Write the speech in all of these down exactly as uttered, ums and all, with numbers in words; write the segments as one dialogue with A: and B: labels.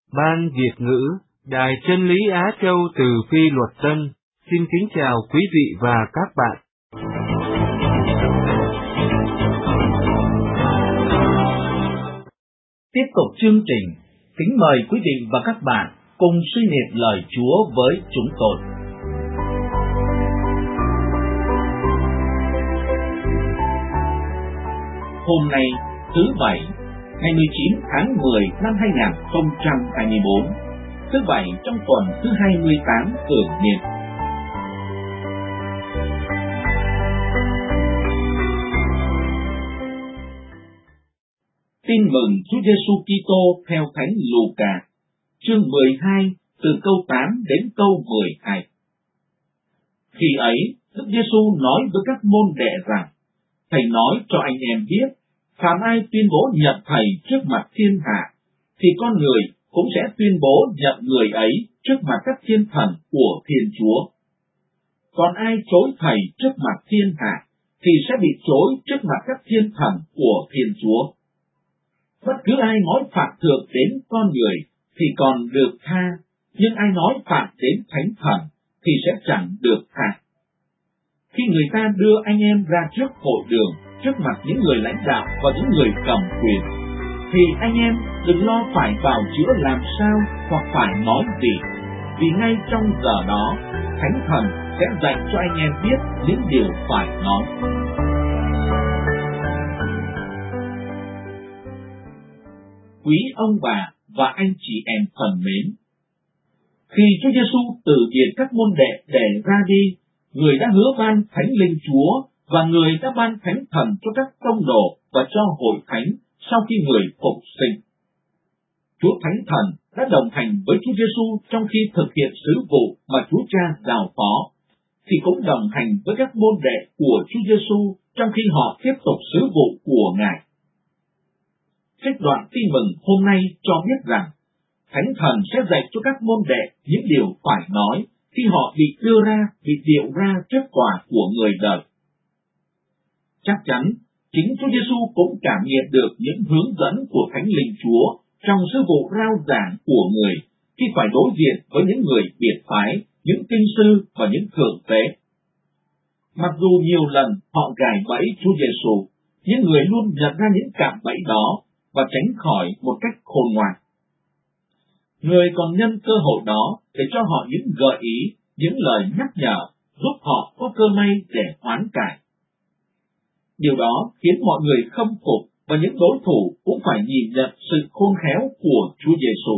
A: Ban Việt ngữ, Đài Chân lý Á Châu từ Phi Luật Tân, xin kính chào quý vị và các bạn.
B: Tiếp tục chương trình, kính mời quý vị và các bạn cùng suy niệm lời Chúa với chúng tôi. Hôm nay, thứ Bảy, ngày mười chín tháng mười năm hai nghìn không trăm hai mươi bốn, thứ Bảy trong tuần thứ hai mươi tám tưởng niệm. Tin mừng Chúa Giêsu Kitô theo Thánh Luca, chương mười hai, từ câu tám đến câu mười hai. Khi ấy, Đức Giêsu nói với các môn đệ rằng: Thầy nói cho anh em biết, phàm ai tuyên bố nhận Thầy trước mặt thiên hạ, thì con người cũng sẽ tuyên bố nhận người ấy trước mặt các thiên thần của Thiên Chúa. Còn ai chối Thầy trước mặt thiên hạ, thì sẽ bị chối trước mặt các thiên thần của Thiên Chúa. Bất cứ ai nói phạm thượng đến con người thì còn được tha, nhưng ai nói phạm đến thánh thần thì sẽ chẳng được tha. Khi người ta đưa anh em ra trước hội đường, trước mặt những người lãnh đạo và những người cầm quyền, thì anh em đừng lo phải bào chữa làm sao hoặc phải nói gì, vì ngay trong giờ đó, thánh thần sẽ dạy cho anh em biết những điều phải nói. Quý ông bà và anh chị em thân mến, khi Chúa Giêsu từ biệt các môn đệ để ra đi, người đã hứa ban Thánh Linh Chúa và người đã ban Thánh Thần cho các tông đồ và cho hội thánh sau khi người phục sinh. Chúa Thánh Thần đã đồng hành với Chúa Giêsu trong khi thực hiện sứ vụ mà Chúa Cha giao phó, thì cũng đồng hành với các môn đệ của Chúa Giêsu trong khi họ tiếp tục sứ vụ của Ngài. Trích đoạn tin mừng hôm nay cho biết rằng Thánh Thần sẽ dạy cho các môn đệ những điều phải nói khi họ bị đưa ra, bị điệu ra trước tòa của người đời. Chắc chắn, chính Chúa Giêsu cũng cảm nhận được những hướng dẫn của Thánh Linh Chúa trong sứ vụ rao giảng của người khi phải đối diện với những người biệt phái, những kinh sư và những thượng tế. Mặc dù nhiều lần họ gài bẫy Chúa Giêsu, nhưng người luôn nhận ra những cạm bẫy đó và tránh khỏi một cách khôn ngoan. Người còn nhân cơ hội đó để cho họ những gợi ý, những lời nhắc nhở, giúp họ có cơ may để hoán cải. Điều đó khiến mọi người khâm phục và những đối thủ cũng phải nhìn nhận sự khôn khéo của Chúa Giêsu.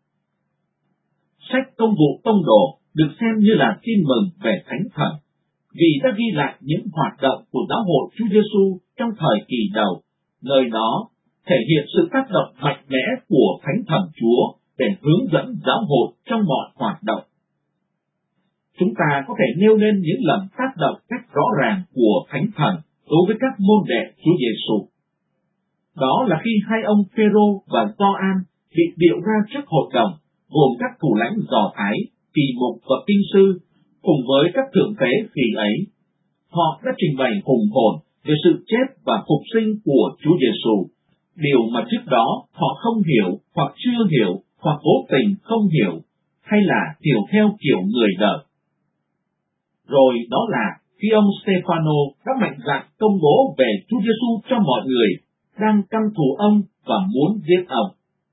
B: Sách Công vụ Tông đồ được xem như là tin mừng về Thánh Thần, vì đã ghi lại những hoạt động của giáo hội Chúa Giêsu trong thời kỳ đầu, nơi đó thể hiện sự tác động mạnh mẽ của Thánh Thần Chúa để hướng dẫn giáo hội trong mọi hoạt động. Chúng ta có thể nêu lên những lần tác động cách rõ ràng của Thánh Thần đối với các môn đệ Chúa Giêsu. Đó là khi hai ông Phêrô và Gioan bị điệu ra trước hội đồng, gồm các thủ lãnh Do Thái, kỳ mục và kinh sư, cùng với các thượng tế khi ấy. Họ đã trình bày hùng hồn về sự chết và phục sinh của Chúa Giêsu, điều mà trước đó họ không hiểu hoặc chưa hiểu hoặc cố tình không hiểu, hay là hiểu theo kiểu người đời. Rồi đó là khi ông Stefano đã mạnh dạn công bố về Chúa Giêsu cho mọi người đang căm thù ông và muốn giết ông.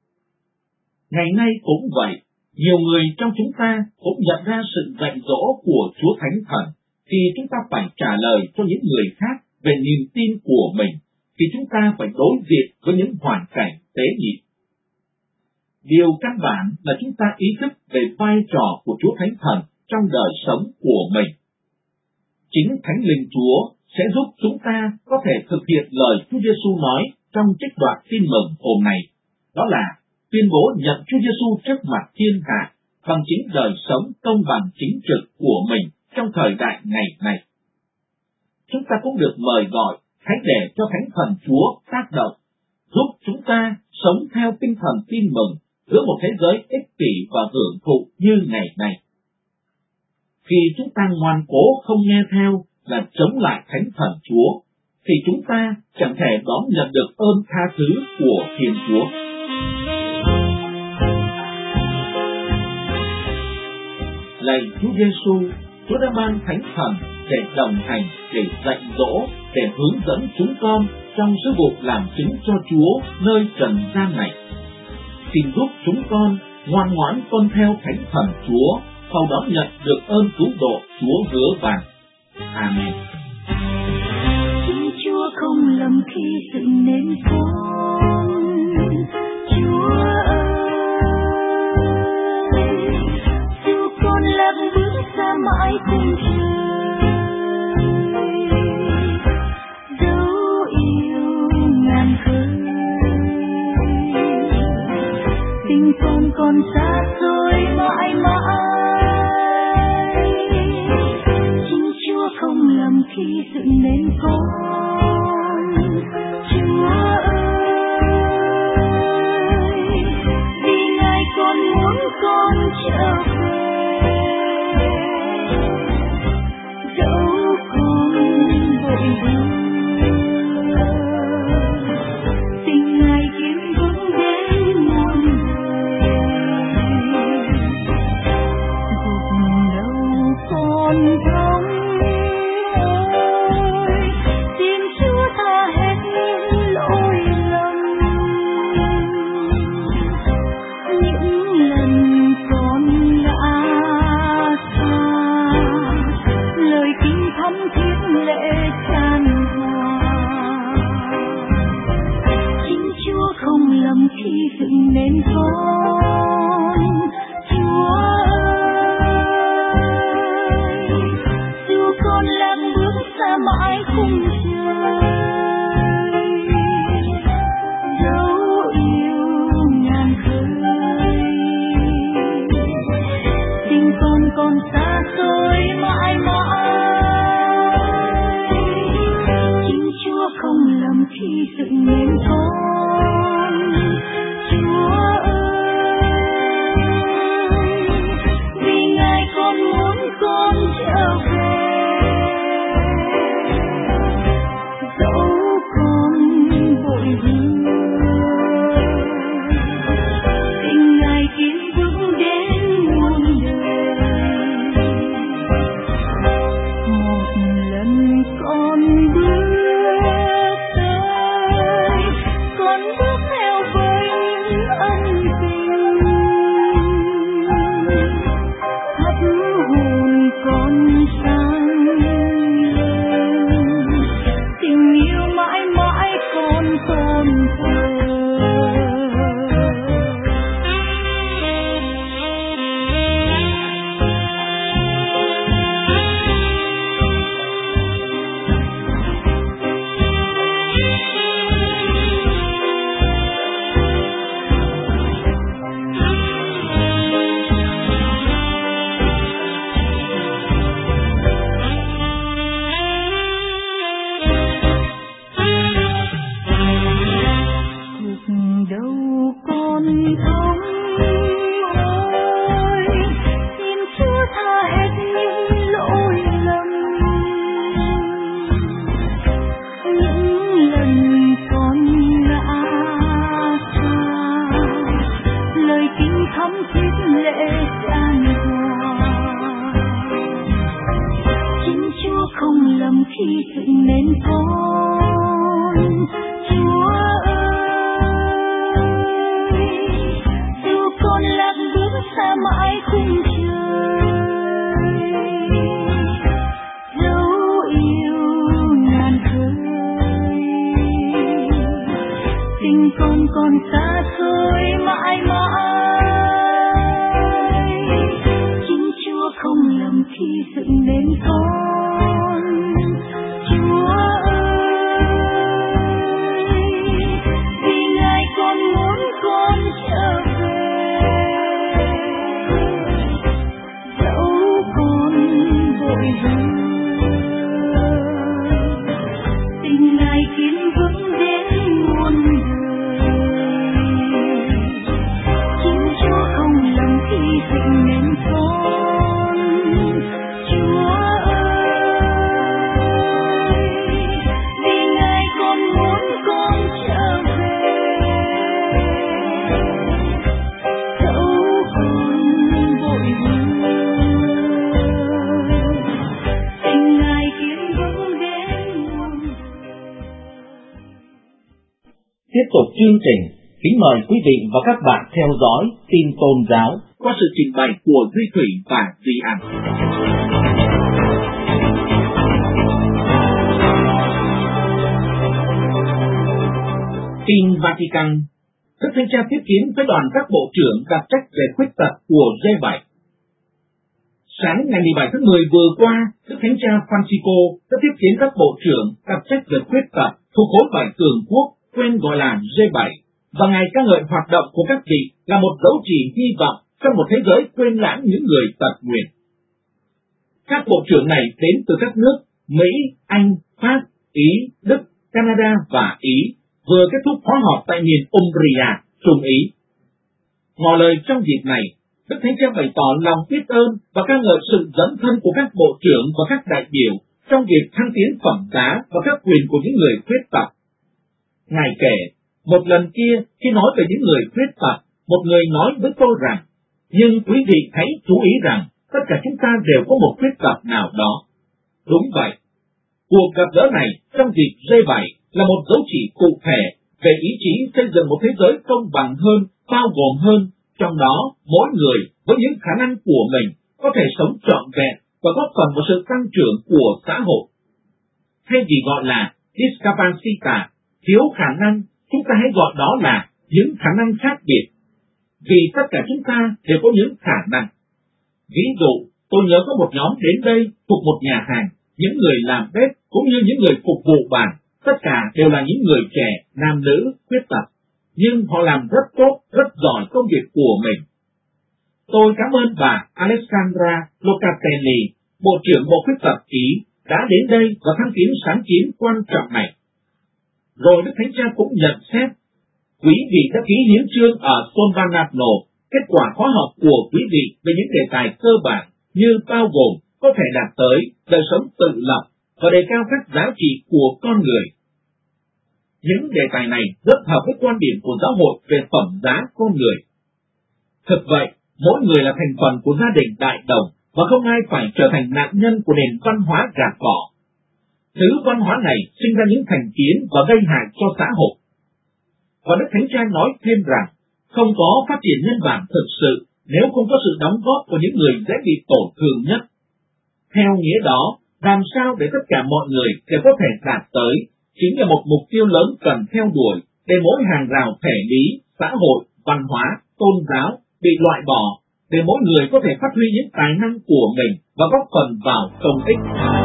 B: Ngày nay cũng vậy, nhiều người trong chúng ta cũng nhận ra sự dạy dỗ của Chúa Thánh Thần thì chúng ta phải trả lời cho những người khác về niềm tin của mình, thì chúng ta phải đối diện với những hoàn cảnh tế nhị. Điều căn bản là chúng ta ý thức về vai trò của Chúa Thánh Thần trong đời sống của mình. Chính Thánh Linh Chúa sẽ giúp chúng ta có thể thực hiện lời Chúa Giêsu nói trong trích đoạn tin mừng hôm nay, đó là tuyên bố nhận Chúa Giêsu trước mặt thiên hạ bằng chính đời sống công bằng chính trực của mình trong thời đại ngày này. Chúng ta cũng được mời gọi hãy để cho Thánh Thần Chúa tác động, giúp chúng ta sống theo tinh thần tin mừng giữa một thế giới ích kỷ và hưởng thụ như ngày nay. Khi chúng ta ngoan cố không nghe theo là chống lại Thánh Thần Chúa, thì chúng ta chẳng thể đón nhận được ơn tha thứ của Thiên Chúa. Lạy Chúa Giêsu, Chúa đã ban Thánh Thần để đồng hành, để dạy dỗ, để hướng dẫn chúng con trong sứ vụ làm chứng cho Chúa nơi trần gian này. Xin giúp chúng con ngoan ngoãn tuân theo Thánh Thần Chúa, sau đó nhận được ơn cứu độ Chúa hứa vàng. Amen.
C: Chính Chúa không lầm khi dựng nên con. Chúa ơi, dù con lạc bước xa mãi cùng trời, dấu yêu ngàn khơi, tình con còn xa xôi mãi mãi. Chính Chúa không lầm khi dựng nên con. Chúa ơi, vì Ngài còn muốn con trở về, dẫu con vội đưa tình Ngài kiếm vững đến muôn đời. Gục đầu con trống ơi, xin Chúa tha hết những lỗi lầm. Những lần con ngã xa, lời kinh thắm thiết lệ tràn hòa. Chính Chúa không lầm khi dựng nên con. Chúa ơi, dù con lạc bước xa mãi khung trời, dấu yêu ngàn khơi, tình con còn xa xôi mãi mãi. Chính Chúa không lầm khi dựng nên con. Chúa ơi, vì Ngài còn muốn con trở về, dẫu con vội đưa tình Ngài kiên vững đến muôn đời. Một lần con bước tới, con bước theo với những ân tình, thắp hồn con sáng lên, tình yêu mãi mãi con tôn thờ. Gục đầu con không ơi, xin Chúa tha hết những lỗi lầm. Những lần con ngã xa, lời kinh thắm thiết lệ tràn hòa. Chính Chúa không lầm khi dựng nên con. Chúa ơi, dù con lạc bước xa mãi khung trời, dấu yêu ngàn khơi, tình con còn xa xôi mãi mãi. Chính Chúa không lầm khi dựng nên con. Chúa ơi, vì Ngài còn muốn con trở về,
B: tiếp tục chương trình, kính mời quý vị và các bạn theo dõi tin tôn giáo qua sự trình bày của Duy Thủy và Duy An. Tin Vatican. Đức Thánh Cha tiếp kiến với đoàn các bộ trưởng đặc trách về khuyết tật của G bảy. Sáng ngày mười bảy tháng mười vừa qua, Đức Thánh Cha Francisco đã tiếp kiến các bộ trưởng đặc trách về khuyết tật thuộc khối bảy cường quốc, quen gọi là G bảy, và Ngài ca ngợi hoạt động của các vị là một dấu chỉ hy vọng trong một thế giới quên lãng những người tật nguyền. Các bộ trưởng này đến từ các nước Mỹ, Anh, Pháp, Ý, Đức, Canada và Ý, vừa kết thúc khóa họp tại miền Umbria, Trung Ý. Ngỏ lời trong dịp này, Đức Thánh Cha bày tỏ lòng biết ơn và ca ngợi sự dấn thân của các bộ trưởng và các đại biểu trong việc thăng tiến phẩm giá và các quyền của những người khuyết tật. Ngài kể, một lần kia khi nói về những người khuyết tật, một người nói với tôi rằng, nhưng quý vị hãy chú ý rằng tất cả chúng ta đều có một khuyết tật nào đó. Đúng vậy, cuộc gặp gỡ này trong dịp G bảy là một dấu chỉ cụ thể về ý chí xây dựng một thế giới công bằng hơn, bao gồm hơn, trong đó mỗi người với những khả năng của mình có thể sống trọn vẹn và góp phần vào sự tăng trưởng của xã hội. Thay vì gọi là discapacita, thiếu khả năng, chúng ta hãy gọi đó là những khả năng khác biệt. Vì tất cả chúng ta đều có những khả năng. Ví dụ, tôi nhớ có một nhóm đến đây thuộc một nhà hàng, những người làm bếp cũng như những người phục vụ bàn, tất cả đều là những người trẻ, nam nữ, khuyết tật, nhưng họ làm rất tốt, rất giỏi công việc của mình. Tôi cảm ơn bà Alessandra Locatelli, Bộ trưởng Bộ Khuyết tật Ý, đã đến đây và thăng tiến sáng kiến quan trọng này. Rồi Đức Thánh Cha cũng nhận xét, quý vị đã ký hiến chương ở San Bernardino, kết quả khóa học của quý vị về những đề tài cơ bản như bao gồm có thể đạt tới đời sống tự lập và đề cao các giá trị của con người. Những đề tài này rất hợp với quan điểm của giáo hội về phẩm giá con người. Thực vậy, mỗi người là thành phần của gia đình đại đồng và không ai phải trở thành nạn nhân của nền văn hóa gạt bỏ. Thứ văn hóa này sinh ra những thành kiến và gây hại cho xã hội. Và Đức Thánh Cha nói thêm rằng, không có phát triển nhân bản thực sự nếu không có sự đóng góp của những người dễ bị tổn thương nhất. Theo nghĩa đó, làm sao để tất cả mọi người đều có thể đạt tới, chính là một mục tiêu lớn cần theo đuổi để mỗi hàng rào thể lý, xã hội, văn hóa, tôn giáo bị loại bỏ, để mỗi người có thể phát huy những tài năng của mình và góp phần vào công ích.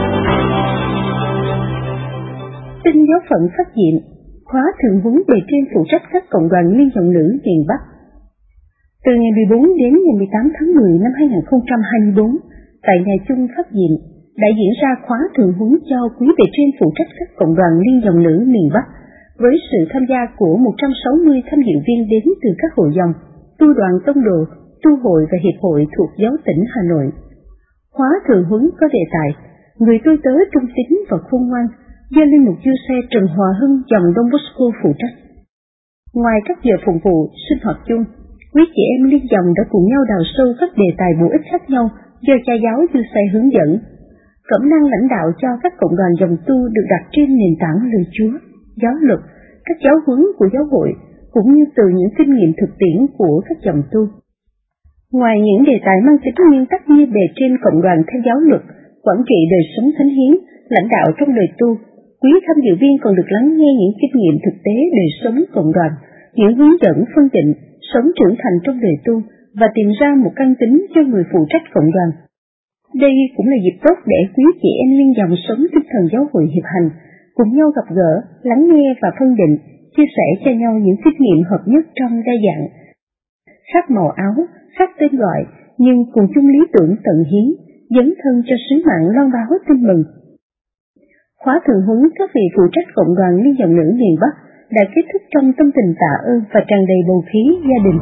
D: Tin giáo phận phát diệm, khóa thượng huấn bề trên phụ trách các cộng đoàn liên dòng nữ miền Bắc. Từ ngày mười bốn đến ngày mười tám tháng mười năm hai nghìn không trăm hai mươi tư, tại nhà chung phát diệm, đã diễn ra khóa thượng huấn cho quý bề trên phụ trách các cộng đoàn liên dòng nữ miền Bắc, với sự tham gia của một trăm sáu mươi tham dự viên đến từ các hội dòng, tu đoàn tông đồ, tu hội và hiệp hội thuộc giáo tỉnh Hà Nội. Khóa thượng huấn có đề tài người tôi tớ trung tín và khôn ngoan, do linh mục Du Xe Trần Hòa Hưng dòng Don Bosco phụ trách. Ngoài các giờ phục vụ sinh hoạt chung, quý chị em liên dòng đã cùng nhau đào sâu các đề tài bổ ích khác nhau do cha giáo Du Xe hướng dẫn. Cẩm năng lãnh đạo cho các cộng đoàn dòng tu được đặt trên nền tảng lời Chúa, giáo luật, các giáo huấn của giáo hội, cũng như từ những kinh nghiệm thực tiễn của các dòng tu. Ngoài những đề tài mang tính nguyên tắc như bề trên cộng đoàn theo giáo luật, quản trị đời sống thánh hiến, lãnh đạo trong đời tu, quý tham dự viên còn được lắng nghe những kinh nghiệm thực tế đời sống cộng đoàn, những hướng dẫn phân định, sống trưởng thành trong đời tu và tìm ra một căn tính cho người phụ trách cộng đoàn. Đây cũng là dịp tốt để quý chị em liên dòng sống tinh thần giáo hội hiệp hành, cùng nhau gặp gỡ, lắng nghe và phân định, chia sẻ cho nhau những kinh nghiệm hợp nhất trong đa dạng. Khác màu áo, khác tên gọi, nhưng cùng chung lý tưởng tận hiến, dấn thân cho sứ mạng loan báo tin mừng. Khóa thượng huấn các vị phụ trách cộng đoàn liên dòng nữ miền Bắc đã kết thúc trong tâm tình tạ ơn và tràn đầy bầu khí gia đình.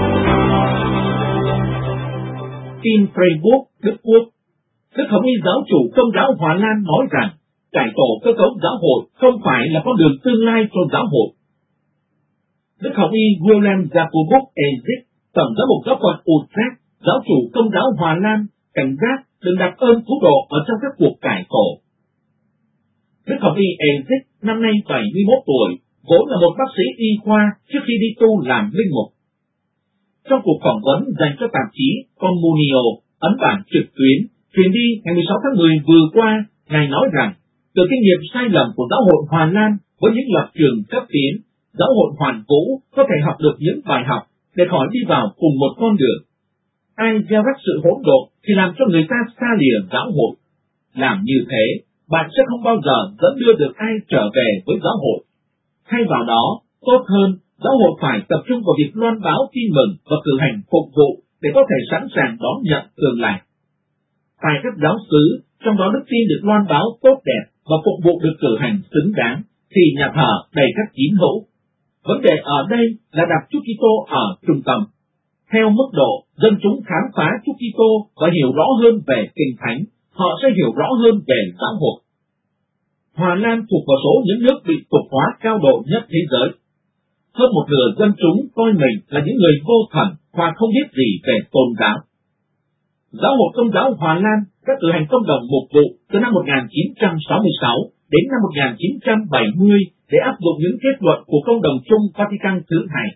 B: Tin Freiburg, Đức Quốc. Đức Hồng Y giáo chủ Công giáo Hòa Lan nói rằng cải tổ cơ cấu giáo hội không phải là con đường tương lai cho giáo hội. Đức Hồng Y Willem Jacobus Ezik, tổng giám mục giáo phận Utrecht, giáo chủ Công giáo Hòa Lan, cảnh giác đừng đặt ơn cứu độ ở trong các cuộc cải tổ. Đức Hồng Y Ezik năm nay bảy mươi mốt tuổi, vốn là một bác sĩ y khoa trước khi đi tu làm linh mục. Trong cuộc phỏng vấn dành cho tạp chí Communio, ấn bản trực tuyến, truyền đi ngày mười sáu tháng mười vừa qua, Ngài nói rằng, từ kinh nghiệm sai lầm của giáo hội Hòa Lan với những lập trường cấp tiến, giáo hội Hoàn Vũ có thể học được những bài học để khỏi đi vào cùng một con đường. Ai gieo rắc sự hỗn độn thì làm cho người ta xa lìa giáo hội. Làm như thế, bạn sẽ không bao giờ dẫn đưa được ai trở về với giáo hội. Thay vào đó, tốt hơn, giáo hội phải tập trung vào việc loan báo tin mừng và cử hành phục vụ để có thể sẵn sàng đón nhận tương lai. Tại các giáo xứ, trong đó đức tin được loan báo tốt đẹp và phục vụ được cử hành xứng đáng, thì nhà thờ đầy các tín hữu. Vấn đề ở đây là đặt Chúa Kitô ở trung tâm. Theo mức độ dân chúng khám phá Chúa Kitô và hiểu rõ hơn về Kinh Thánh, họ sẽ hiểu rõ hơn về giáo hội. Hòa Lan thuộc vào số những nước bị tục hóa cao độ nhất thế giới. Hơn một nửa dân chúng coi mình là những người vô thần hoặc không biết gì về tôn giáo. Giáo hội Công giáo Hòa Lan đã cử hành công đồng mục vụ từ năm một nghìn chín trăm sáu mươi sáu đến năm một nghìn chín trăm bảy mươi để áp dụng những kết luận của công đồng chung Vatican thứ hai.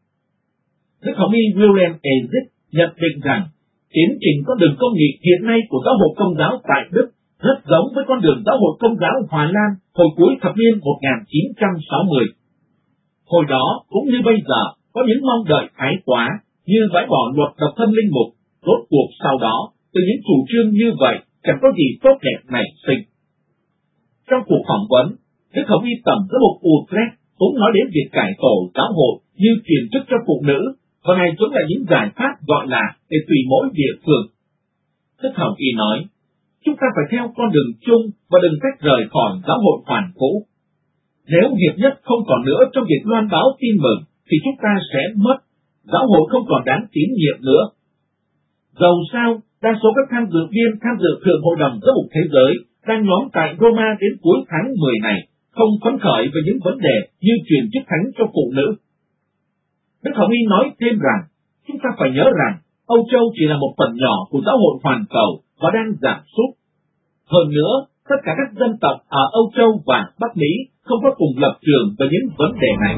B: Đức Hồng y William Ezit nhận định rằng tiến trình con đường công nghị hiện nay của giáo hội Công giáo tại Đức rất giống với con đường giáo hội Công giáo Hòa Lan hồi cuối thập niên một nghìn chín trăm sáu mươi. Hồi đó cũng như bây giờ có những mong đợi thái quá như bãi bỏ luật độc thân linh mục. Rốt cuộc sau đó, từ những chủ trương như vậy chẳng có gì tốt đẹp nảy sinh. Trong cuộc phỏng vấn, Đức Hồng y Tổng giám mục Utrecht cũng nói đến việc cải tổ giáo hội như truyền chức cho phụ nữ, và này cũng là những giải pháp gọi là để tùy mỗi địa phương. Đức Hồng y nói, chúng ta phải theo con đường chung và đừng tách rời khỏi giáo hội Hoàn Vũ. Nếu hiệp nhất không còn nữa trong việc loan báo tin mừng, thì chúng ta sẽ mất, giáo hội không còn đáng tín nhiệm nữa. Dầu sao, đa số các tham dự viên tham dự Thượng Hội đồng Giám mục Thế giới đang nhóm tại Roma đến cuối tháng mười này, không phấn khởi về những vấn đề như truyền chức thánh cho phụ nữ. Đức Hồng y nói thêm rằng, chúng ta phải nhớ rằng, Âu Châu chỉ là một phần nhỏ của giáo hội hoàn cầu và đang giảm sút. Hơn nữa, tất cả các dân tộc ở Âu Châu và Bắc Mỹ không có cùng lập trường về những vấn đề này.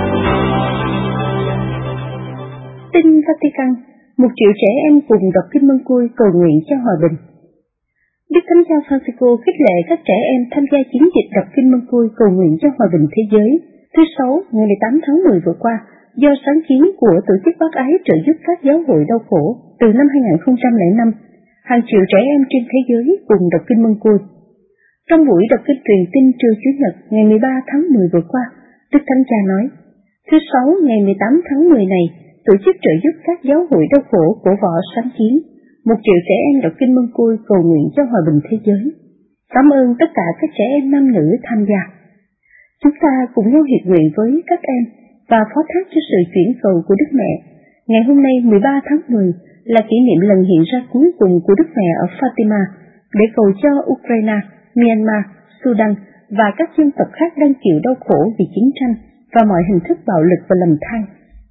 D: Tin Vatican, một triệu trẻ em cùng đọc kinh Mân Côi cầu nguyện cho hòa bình. Đức Thánh cha Francisco khích lệ các trẻ em tham gia chiến dịch đọc kinh Mân Côi cầu nguyện cho hòa bình thế giới. Thứ Sáu, ngày mười tám tháng mười vừa qua, do sáng kiến của Tổ chức Bác Ái trợ giúp các giáo hội đau khổ từ năm hai nghìn không trăm lẻ năm, hàng triệu trẻ em trên thế giới cùng đọc kinh Mân Côi. Trong buổi đọc kinh truyền tin trưa Chủ nhật ngày mười ba tháng mười vừa qua, Đức Thánh cha nói, thứ Sáu ngày mười tám tháng mười này, tổ chức trợ giúp các giáo hội đau khổ của võ sáng kiến, một triệu trẻ em đọc kinh Mân Côi cầu nguyện cho hòa bình thế giới. Cảm ơn tất cả các trẻ em nam nữ tham gia. Chúng ta cùng nhau hiệp nguyện với các em và phó thác cho sự chuyển cầu của Đức Mẹ. Ngày hôm nay mười ba tháng mười là kỷ niệm lần hiện ra cuối cùng của Đức Mẹ ở Fatima để cầu cho Ukraine, Myanmar, Sudan và các dân tộc khác đang chịu đau khổ vì chiến tranh và mọi hình thức bạo lực và lầm than.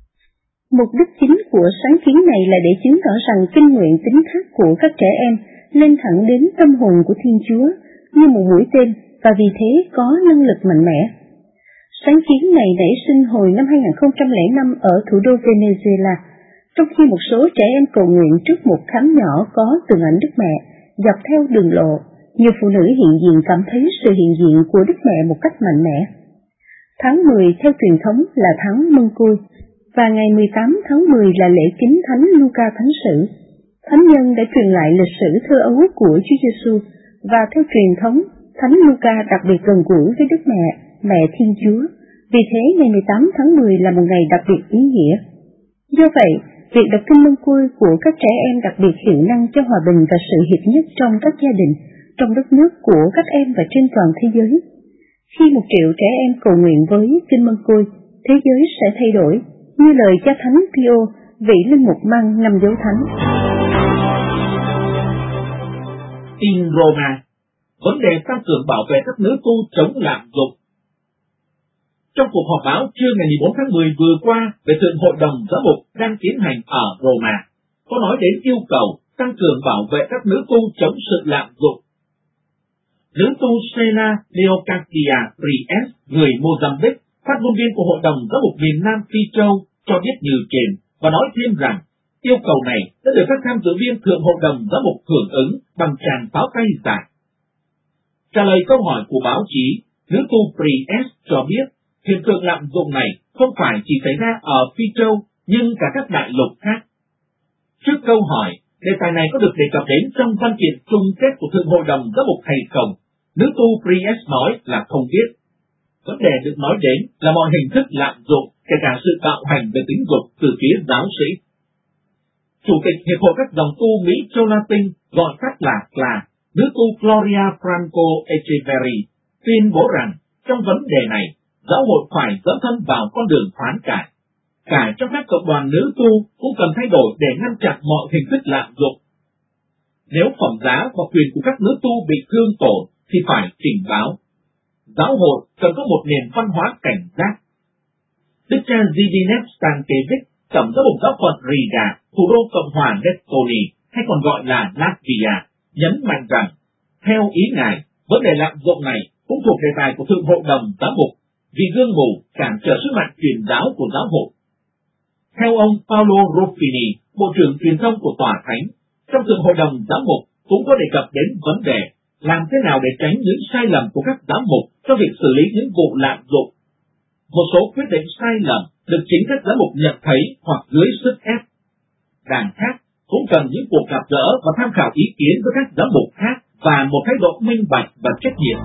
D: Mục đích chính của sáng kiến này là để chứng tỏ rằng kinh nguyện tính thác của các trẻ em lên thẳng đến tâm hồn của Thiên Chúa như một mũi tên và vì thế có năng lực mạnh mẽ. Sáng kiến này nảy sinh hồi năm hai nghìn không trăm lẻ năm ở thủ đô Venezuela, trong khi một số trẻ em cầu nguyện trước một khám nhỏ có tượng ảnh Đức Mẹ dọc theo đường lộ. Nhiều phụ nữ hiện diện cảm thấy sự hiện diện của Đức Mẹ một cách mạnh mẽ. Tháng mười theo truyền thống là tháng Mân Côi, và ngày mười tám tháng mười là lễ kính Thánh Luca Thánh Sử. Thánh nhân đã truyền lại lịch sử thơ ấu của Chúa Giêsu, và theo truyền thống, Thánh Luca đặc biệt gần gũi với Đức Mẹ, Mẹ Thiên Chúa. Vì thế, ngày mười tám tháng mười là một ngày đặc biệt ý nghĩa. Do vậy, việc đọc kinh Mân Côi của các trẻ em đặc biệt hiệu năng cho hòa bình và sự hiệp nhất trong các gia đình, trong đất nước của các em và trên toàn thế giới. Khi một triệu trẻ em cầu nguyện với kinh Mân Côi, thế giới sẽ thay đổi, như lời cha Thánh Pio, vị linh mục mang năm dấu thánh.
B: In Roma, vấn đề tăng cường bảo vệ các nữ tu chống lạm dụng. Trong cuộc họp báo trưa ngày mười bốn tháng mười vừa qua về Thượng Hội đồng Giám mục đang tiến hành ở Roma, có nói đến yêu cầu tăng cường bảo vệ các nữ tu chống sự lạm dụng. Nữ tu Sena Leocadia Priest, người Mozambique, phát ngôn viên của Hội đồng Giám mục miền Nam Phi Châu cho biết như trên và nói thêm rằng yêu cầu này đã được các tham dự viên Thượng Hội đồng Giám mục hưởng ứng bằng tràng pháo tay giải. Trả lời câu hỏi của báo chí, nữ tu Priest cho biết hiện tượng lạm dụng này không phải chỉ xảy ra ở Phi Châu nhưng cả các đại lục khác. Trước câu hỏi, đề tài này có được đề cập đến trong văn kiện chung kết của Thượng Hội đồng Giám mục hay không, nữ tu Priest nói là không biết. Vấn đề được nói đến là mọi hình thức lạm dụng, kể cả sự bạo hành về tính dục từ phía giáo sĩ. Chủ tịch Hiệp hội các dòng tu Mỹ Châu Latin, gọi tắt là C L A, nữ tu Gloria Franco Echeverry, tuyên bố rằng trong vấn đề này, giáo hội phải dấn thân vào con đường khoán cải. Cả trong các cộng đoàn nữ tu cũng cần thay đổi để ngăn chặn mọi hình thức lạm dụng. Nếu phẩm giá và quyền của các nữ tu bị thương tổn thì phải trình báo. Giáo hội cần có một nền văn hóa cảnh giác. Đức cha Zbigniew Stankiewicz, tổng giám mục giáo phận Riga, thủ đô Cộng hòa Estonia, hay còn gọi là Latvia, nhấn mạnh rằng, theo ý ngài, vấn đề lạm dụng này cũng thuộc đề tài của Thượng Hội đồng Giám mục, vì gương mù cản trở sức mạnh truyền giáo của giáo hội. Theo ông Paolo Ruffini, Bộ trưởng Truyền thông của Tòa Thánh, trong Thượng Hội đồng Giám mục cũng có đề cập đến vấn đề làm thế nào để tránh những sai lầm của các giám mục trong việc xử lý những vụ lạm dụng. Một số quyết định sai lầm được chính các giám mục nhận thấy hoặc dưới sức ép. Đảng khác cũng cần những cuộc gặp gỡ và tham khảo ý kiến với các giám mục khác và một thái độ minh bạch và trách nhiệm.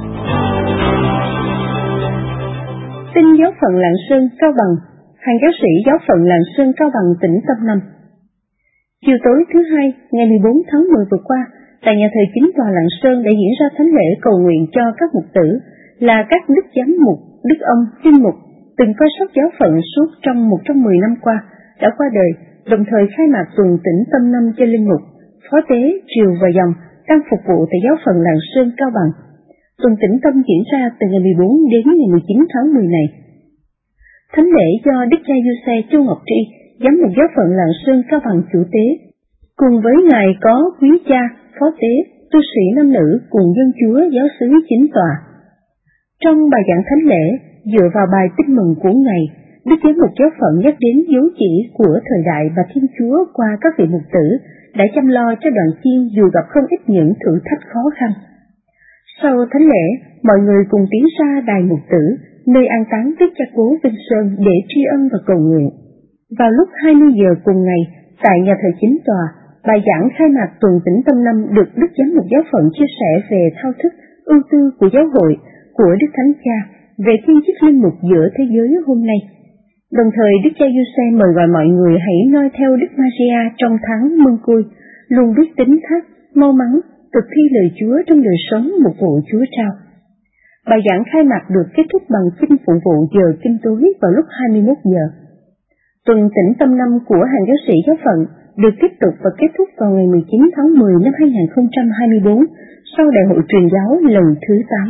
D: Tin giáo phận Lạng Sơn Cao Bằng, hàng giáo sĩ giáo phận Lạng Sơn Cao Bằng tỉnh Tâm Năm. Chiều tối thứ hai, ngày mười bốn tháng mười vừa qua, tại nhà thờ chính tòa Lạng Sơn đã diễn ra thánh lễ cầu nguyện cho các mục tử là các đức giám mục, đức ông, linh mục từng coi sóc giáo phận suốt trong một trăm mười năm qua đã qua đời, đồng thời khai mạc tuần tĩnh tâm năm cho linh mục, phó tế, triều và dòng đang phục vụ tại giáo phận Lạng Sơn Cao Bằng. Tuần tĩnh tâm diễn ra từ ngày mười bốn đến ngày mười chín tháng mười này. Thánh lễ do Đức cha Giuse Chu Ngọc Tri, giám mục giáo phận Lạng Sơn Cao Bằng chủ tế, cùng với ngài có quý cha, phó tế, tu sĩ nam nữ cùng dân chúa giáo xứ chính tòa. Trong bài giảng thánh lễ, dựa vào bài tin mừng của ngài, Đức giám mục giáo phận nhắc đến dấu chỉ của thời đại và Thiên Chúa qua các vị mục tử đã chăm lo cho đoàn chiên dù gặp không ít những thử thách khó khăn. Sau thánh lễ, mọi người cùng tiến ra đài mục tử, nơi an táng Đức cha Cố Vinh Sơn để tri ân và cầu nguyện. Vào lúc hai mươi giờ cùng ngày, tại nhà thờ chính tòa, bài giảng khai mạc tuần tĩnh tâm năm được Đức giám mục giáo phận chia sẻ về thao thức, ưu tư của giáo hội, của Đức Thánh Cha về thiên chức linh mục giữa thế giới hôm nay. Đồng thời, Đức cha Giuse mời gọi mọi người hãy noi theo Đức Maria trong tháng Mân Côi, luôn biết tính thác, mau mắn, thực thi lời Chúa trong đời sống mục vụ Chúa trao. Bài giảng khai mạc được kết thúc bằng kinh phụ vụ giờ kinh tối vào lúc hai mươi mốt giờ. Tuần tĩnh tâm năm của hàng giáo sĩ giáo phận được tiếp tục và kết thúc vào ngày mười chín tháng mười năm hai nghìn không trăm hai mươi tư sau Đại hội truyền giáo lần thứ tám.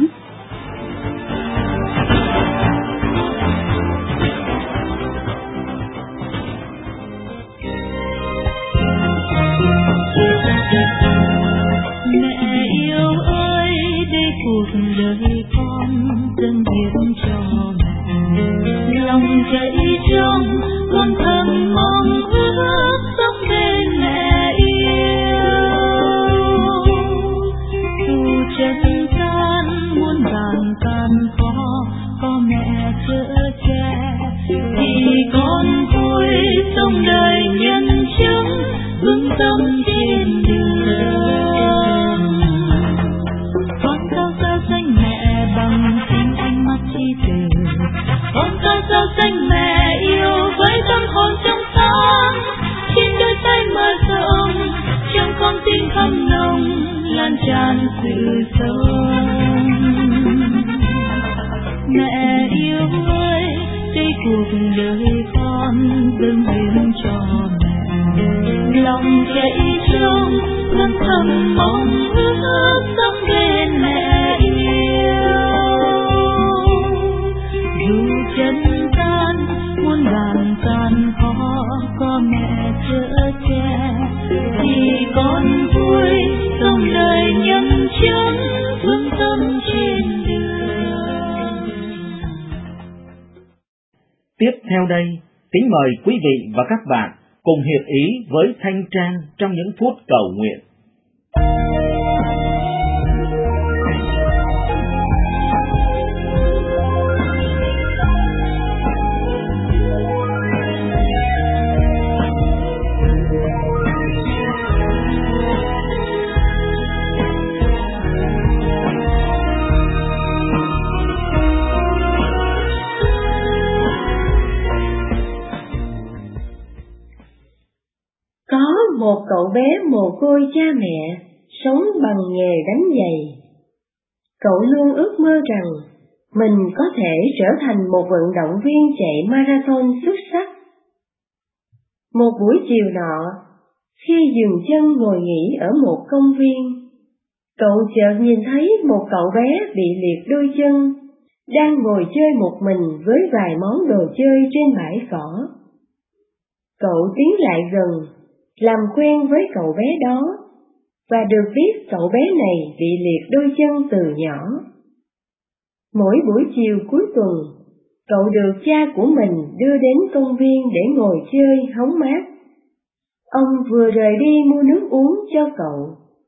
C: Mẹ yêu ơi, đây cuộc đời con dâng hiến cho mẹ, lòng chảy trong con thầm mong ước sống bên mẹ yêu. Dù chân gian muôn vàn gian khó, có mẹ chở che thì con vui sống đời nhân chứng vững tâm trên đường. Con cao sao xanh mẹ bằng chính ánh mắt chi từ, con cao sao xanh mẹ yêu với tâm hồn trong sáng, trên đôi tay mở rộng trong con tim thắm nồng lan tràn sự sống. Mẹ yêu ơi, đây cuộc đời con dâng hiến cho mẹ, lòng chảy trong con thầm mong ước sống bên mẹ yêu. Dù chân gian muôn vàn gian khó, có mẹ chở che thì con vui sống đời nhân chứng vững tâm trên đường.
B: theo đây, kính mời quý vị và các bạn cùng hiệp ý với Thanh Trang trong những phút cầu nguyện.
D: Có một cậu bé mồ côi cha mẹ, sống bằng nghề đánh giày. Cậu luôn ước mơ rằng mình có thể trở thành một vận động viên chạy marathon xuất sắc. Một buổi chiều nọ, khi dừng chân ngồi nghỉ ở một công viên, cậu chợt nhìn thấy một cậu bé bị liệt đôi chân, đang ngồi chơi một mình với vài món đồ chơi trên bãi cỏ. Cậu tiến lại gần, làm quen với cậu bé đó, và được biết cậu bé này bị liệt đôi chân từ nhỏ. Mỗi buổi chiều cuối tuần, cậu được cha của mình đưa đến công viên để ngồi chơi hóng mát. Ông vừa rời đi mua nước uống cho cậu.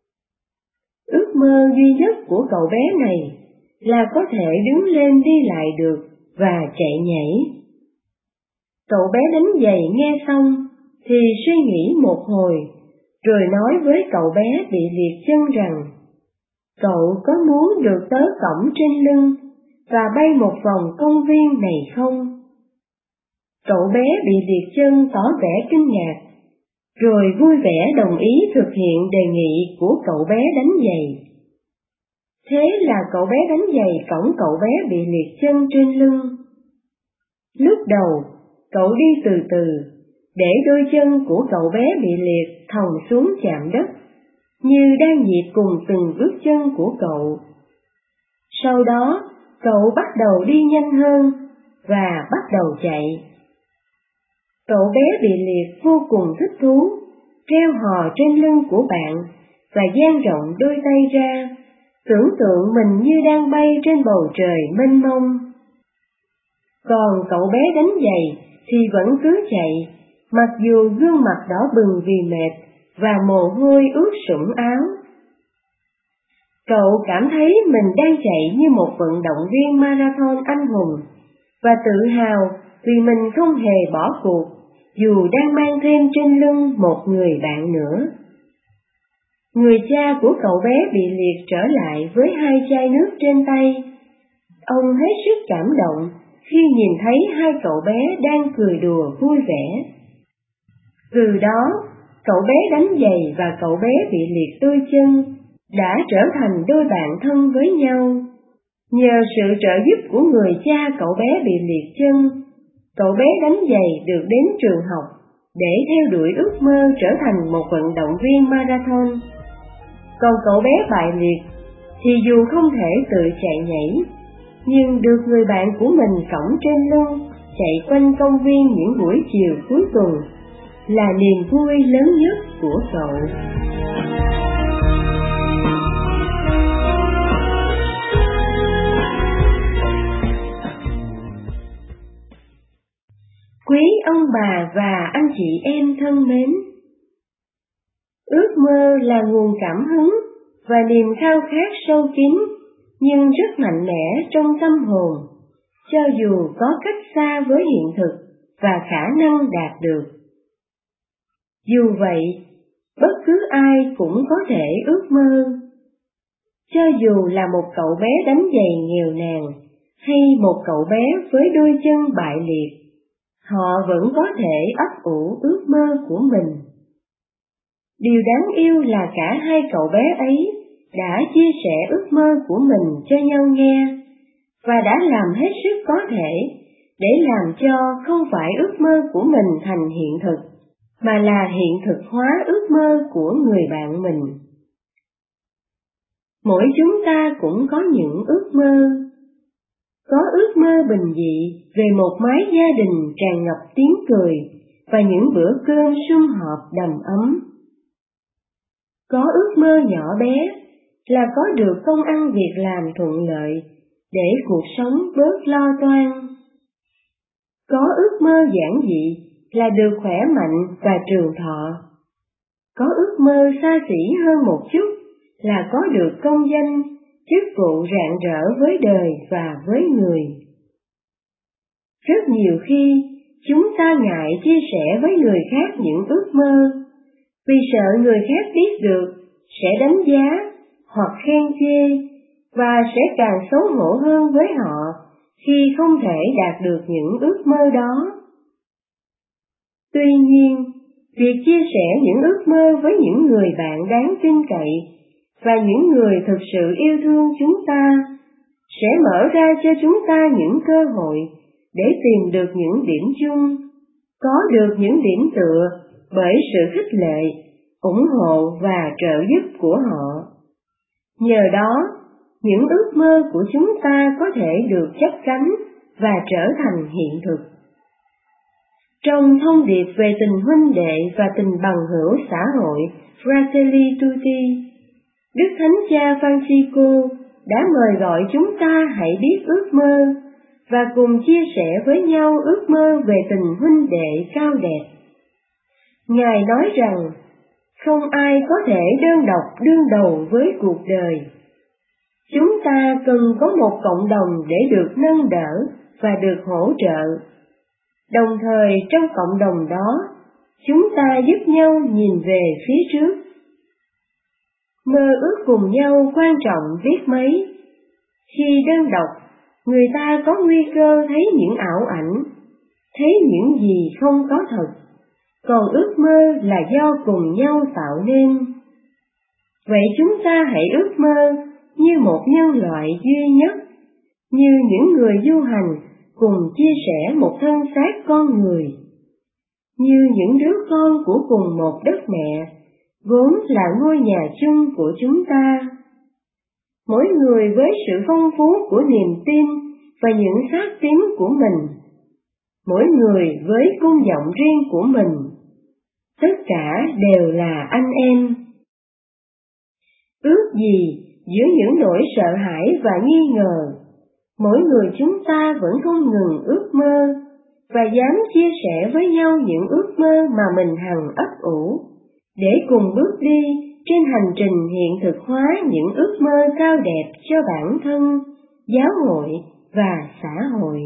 D: Ước mơ duy nhất của cậu bé này là có thể đứng lên đi lại được và chạy nhảy. Cậu bé đánh giày nghe xong thì suy nghĩ một hồi, rồi nói với cậu bé bị liệt chân rằng cậu có muốn được tớ cõng trên lưng và bay một vòng công viên này không? Cậu bé bị liệt chân tỏ vẻ kinh ngạc, rồi vui vẻ đồng ý thực hiện đề nghị của cậu bé đánh giày. Thế là cậu bé đánh giày cõng cậu bé bị liệt chân trên lưng. Lúc đầu, cậu đi từ từ, để đôi chân của cậu bé bị liệt thòng xuống chạm đất, như đang nhịp cùng từng bước chân của cậu. Sau đó, cậu bắt đầu đi nhanh hơn và bắt đầu chạy. Cậu bé bị liệt vô cùng thích thú, treo hò trên lưng của bạn và dang rộng đôi tay ra, tưởng tượng mình như đang bay trên bầu trời mênh mông. Còn cậu bé đánh giày thì vẫn cứ chạy, mặc dù gương mặt đỏ bừng vì mệt và mồ hôi ướt sũng áo. Cậu cảm thấy mình đang chạy như một vận động viên marathon anh hùng, và tự hào vì mình không hề bỏ cuộc, dù đang mang thêm trên lưng một người bạn nữa. Người cha của cậu bé bị liệt trở lại với hai chai nước trên tay. Ông hết sức cảm động khi nhìn thấy hai cậu bé đang cười đùa vui vẻ. Từ đó, cậu bé đánh giày và cậu bé bị liệt đôi chân đã trở thành đôi bạn thân với nhau. Nhờ sự trợ giúp của người cha cậu bé bị liệt chân, cậu bé đánh giày được đến trường học để theo đuổi ước mơ trở thành một vận động viên marathon. Còn cậu bé bại liệt thì dù không thể tự chạy nhảy, nhưng được người bạn của mình cõng trên lưng chạy quanh công viên những buổi chiều cuối tuần là niềm vui lớn nhất của cậu. Quý ông bà và anh chị em thân mến, ước mơ là nguồn cảm hứng và niềm khao khát sâu kín nhưng rất mạnh mẽ trong tâm hồn, cho dù có cách xa với hiện thực và khả năng đạt được. Dù vậy, bất cứ ai cũng có thể ước mơ. Cho dù là một cậu bé đánh giày nghèo nàn hay một cậu bé với đôi chân bại liệt, họ vẫn có thể ấp ủ ước mơ của mình. Điều đáng yêu là cả hai cậu bé ấy đã chia sẻ ước mơ của mình cho nhau nghe, và đã làm hết sức có thể để làm cho không phải ước mơ của mình thành hiện thực, mà là hiện thực hóa ước mơ của người bạn mình. Mỗi chúng ta cũng có những ước mơ. Có ước mơ bình dị về một mái gia đình tràn ngập tiếng cười và những bữa cơm sum họp đầm ấm. Có ước mơ nhỏ bé là có được công ăn việc làm thuận lợi để cuộc sống bớt lo toan. Có ước mơ giản dị là được khỏe mạnh và trường thọ. Có ước mơ xa xỉ hơn một chút là có được công danh, chức vụ rạng rỡ với đời và với người. Rất nhiều khi, chúng ta ngại chia sẻ với người khác những ước mơ, vì sợ người khác biết được sẽ đánh giá hoặc khen chê, và sẽ càng xấu hổ hơn với họ khi không thể đạt được những ước mơ đó. Tuy nhiên, việc chia sẻ những ước mơ với những người bạn đáng tin cậy và những người thực sự yêu thương chúng ta sẽ mở ra cho chúng ta những cơ hội để tìm được những điểm chung, có được những điểm tựa bởi sự khích lệ, ủng hộ và trợ giúp của họ. Nhờ đó, những ước mơ của chúng ta có thể được chắp cánh và trở thành hiện thực. Trong thông điệp về tình huynh đệ và tình bằng hữu xã hội Fratelli Tutti, Đức Thánh Cha Francisco đã mời gọi chúng ta hãy biết ước mơ và cùng chia sẻ với nhau ước mơ về tình huynh đệ cao đẹp. Ngài nói rằng, không ai có thể đơn độc đương đầu với cuộc đời. Chúng ta cần có một cộng đồng để được nâng đỡ và được hỗ trợ. Đồng thời trong cộng đồng đó, chúng ta giúp nhau nhìn về phía trước. Mơ ước cùng nhau quan trọng biết mấy. Khi đơn độc, người ta có nguy cơ thấy những ảo ảnh, thấy những gì không có thật, còn ước mơ là do cùng nhau tạo nên. Vậy chúng ta hãy ước mơ như một nhân loại duy nhất, như những người du hành cùng chia sẻ một thân xác con người, như những đứa con của cùng một đất mẹ, vốn là ngôi nhà chung của chúng ta. Mỗi người với sự phong phú của niềm tin và những xác tín của mình, mỗi người với cung vọng riêng của mình, tất cả đều là anh em. Ước gì giữa những nỗi sợ hãi và nghi ngờ, mỗi người chúng ta vẫn không ngừng ước mơ và dám chia sẻ với nhau những ước mơ mà mình hằng ấp ủ, để cùng bước đi trên hành trình hiện thực hóa những ước mơ cao đẹp cho bản thân, giáo hội và xã hội.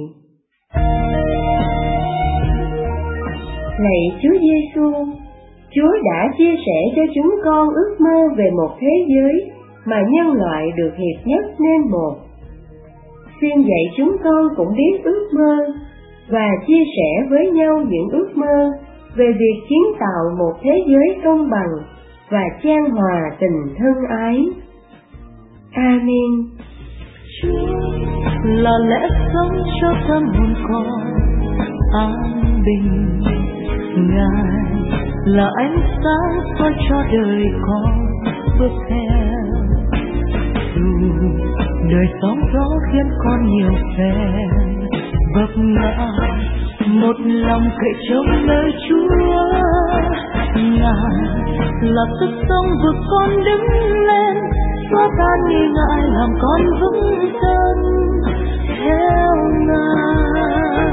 D: Lạy Chúa Giêsu, Chúa đã chia sẻ cho chúng con ước mơ về một thế giới mà nhân loại được hiệp nhất nên một. Xin dạy chúng con cũng biết ước mơ và chia sẻ với nhau những ước mơ về việc kiến tạo một thế giới công bằng và chan hòa tình thân ái. Amen.
C: Chúa là lẽ sống cho tâm hồn con an bình, Ngài là ánh sáng soi cho đời con bước theo. Dù đời sóng gió khiến con nhiều phen vấp ngã, một lòng cậy trông nơi Chúa. Ngài là sức sống vực con đứng lên, xóa tan nghi ngại làm con vững chân theo Ngài.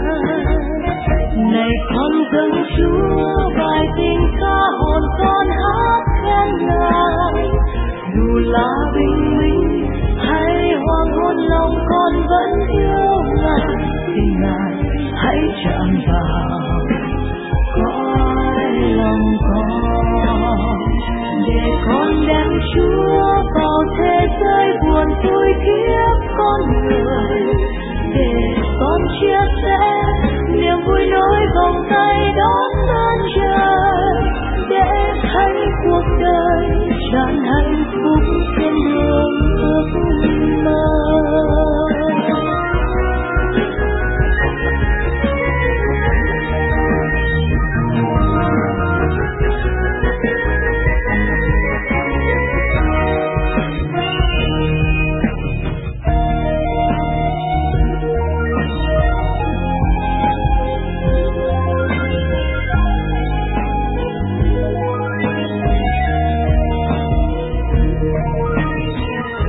C: Này con dâng Chúa bài tình ca hồn con hát khen Ngài. Dù là bình minh hay hoàng hôn lòng con vẫn yêu Ngài, thì Ngài hãy chạm vào cõi lòng con, để con đem Chúa vào thế giới buồn vui kiếp con người, để con chia sẻ niềm vui nối vòng tay đón ơn trời, để thấy cuộc đời tràn hạnh phúc trên đường ước mơ.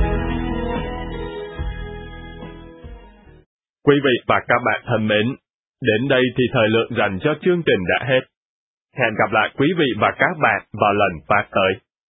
E: Quý vị và các bạn thân mến, Đến đây thì thời lượng dành cho chương trình đã hết. Hẹn gặp lại quý vị và các bạn vào lần phát tới.